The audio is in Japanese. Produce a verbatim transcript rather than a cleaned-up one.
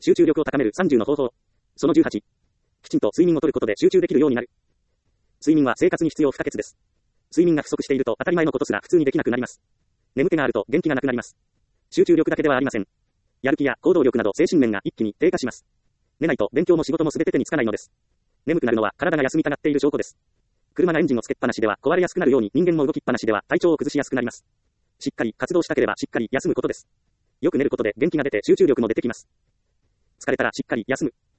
集中力を高めるさんじゅうの方法。そのじゅうはち。きちんと睡眠をとることで集中できるようになる。睡眠は生活に必要不可欠です。睡眠が不足していると当たり前のことすら普通にできなくなります。眠気があると元気がなくなります。集中力だけではありません。やる気や行動力など精神面が一気に低下します。寝ないと勉強も仕事も全て手につかないのです。眠くなるのは体が休みたがっている証拠です。車がエンジンをつけっぱなしでは壊れやすくなるように人間も動きっぱなしでは体調を崩しやすくなります。しっかり活動したければしっかり休むことです。よく寝ることで元気が出て集中力も出てきます。疲れたらしっかり休む。